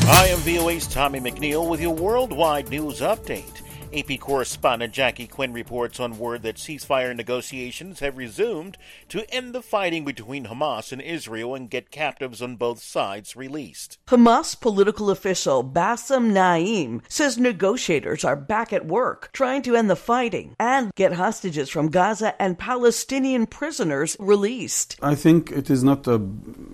I am VOA's Tommy McNeil with your worldwide news update. AP correspondent Jackie Quinn reports on word that ceasefire negotiations have resumed to end the fighting between Hamas and Israel and get captives on both sides released. Hamas political official Bassem Naim says negotiators are back at work trying to end the fighting and get hostages from Gaza and Palestinian prisoners released. I think it is not a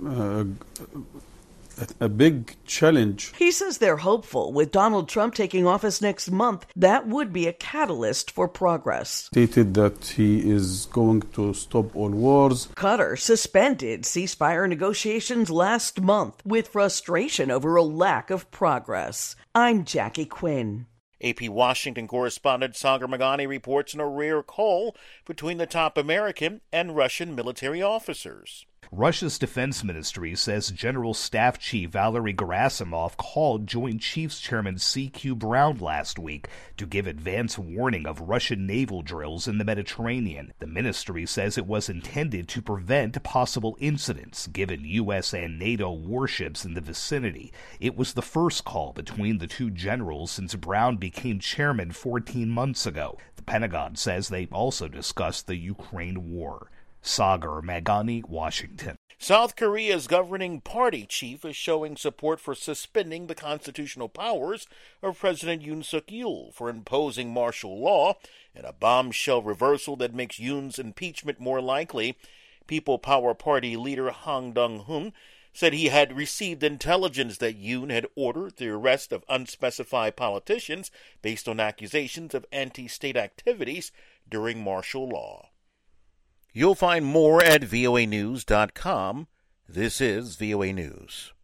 big challenge. He says they're hopeful with Donald Trump taking office next month. That would be a catalyst for progress. Stated that he is going to stop all wars. Qatar suspended ceasefire negotiations last month with frustration over a lack of progress. I'm Jackie Quinn. AP Washington correspondent Sagar Meghani reports on a rare call between the top American and Russian military officers. Russia's defense ministry says General Staff Chief Valery Gerasimov called Joint Chiefs Chairman C.Q. Brown last week to give advance warning of Russian naval drills in the Mediterranean. The ministry says it was intended to prevent possible incidents given U.S. and NATO warships in the vicinity. It was the first call between the two generals since Brown became chairman 14 months ago. The Pentagon says they also discussed the Ukraine war. Sagar Meghani, Washington. South Korea's governing party chief is showing support for suspending the constitutional powers of President Yoon Suk-yeol for imposing martial law in a bombshell reversal that makes Yoon's impeachment more likely. People Power Party leader Hang Dong-hoon said he had received intelligence that Yoon had ordered the arrest of unspecified politicians based on accusations of anti-state activities during martial law. You'll find more at voanews.com. This is VOA News.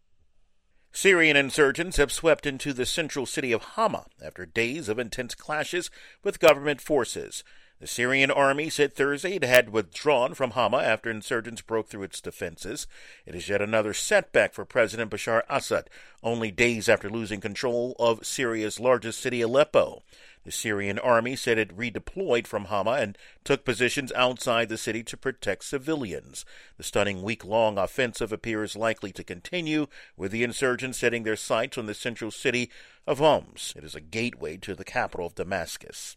Syrian insurgents have swept into the central city of Hama after days of intense clashes with government forces. The Syrian army said Thursday it had withdrawn from Hama after insurgents broke through its defenses. It is yet another setback for President Bashar Assad, only days after losing control of Syria's largest city, Aleppo. The Syrian army said it redeployed from Hama and took positions outside the city to protect civilians. The stunning week-long offensive appears likely to continue, with the insurgents setting their sights on the central city of Homs. It is a gateway to the capital of Damascus.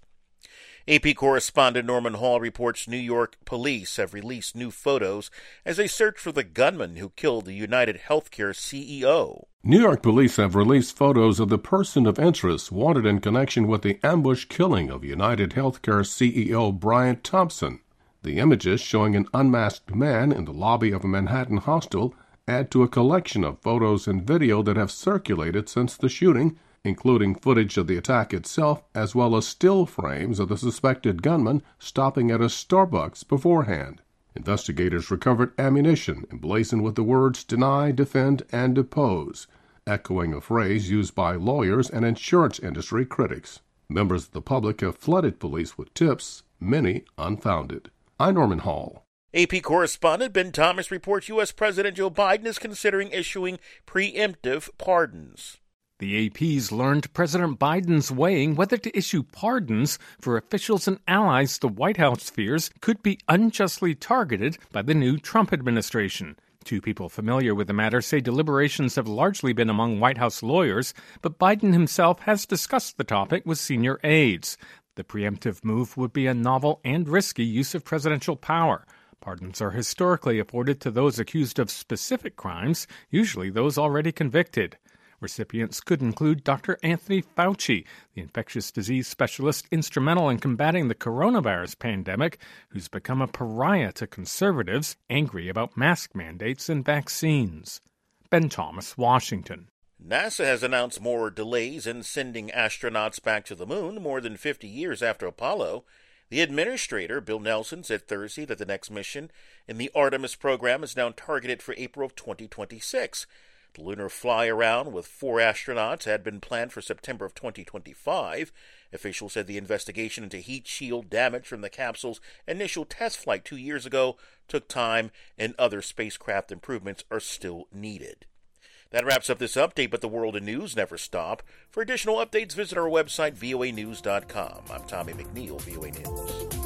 AP correspondent Norman Hall reports New York police have released new photos as they search for the gunman who killed the United Healthcare CEO. New York police have released photos of the person of interest wanted in connection with the ambush killing of United Healthcare CEO Brian Thompson. The images showing an unmasked man in the lobby of a Manhattan hostel add to a collection of photos and video that have circulated since the shooting, including footage of the attack itself, as well as still frames of the suspected gunman stopping at a Starbucks beforehand. Investigators recovered ammunition emblazoned with the words deny, defend, and depose, echoing a phrase used by lawyers and insurance industry critics. Members of the public have flooded police with tips, many unfounded. I'm Norman Hall. AP correspondent Ben Thomas reports U.S. President Joe Biden is considering issuing preemptive pardons. The AP's learned President Biden's weighing whether to issue pardons for officials and allies the White House fears could be unjustly targeted by the new Trump administration. Two people familiar with the matter say deliberations have largely been among White House lawyers, but Biden himself has discussed the topic with senior aides. The preemptive move would be a novel and risky use of presidential power. Pardons are historically afforded to those accused of specific crimes, usually those already convicted. Recipients could include Dr. Anthony Fauci, the infectious disease specialist instrumental in combating the coronavirus pandemic, who's become a pariah to conservatives angry about mask mandates and vaccines. Ben Thomas, Washington. NASA has announced more delays in sending astronauts back to the moon more than 50 years after Apollo. The administrator, Bill Nelson, said Thursday that the next mission in the Artemis program is now targeted for April of 2026. The lunar fly-around with 4 astronauts had been planned for September of 2025. Officials said the investigation into heat shield damage from the capsule's initial test flight 2 years ago took time, and other spacecraft improvements are still needed. That wraps up this update, but the world of news never stop. For additional updates, visit our website, voanews.com. I'm Tommy McNeil, VOA News.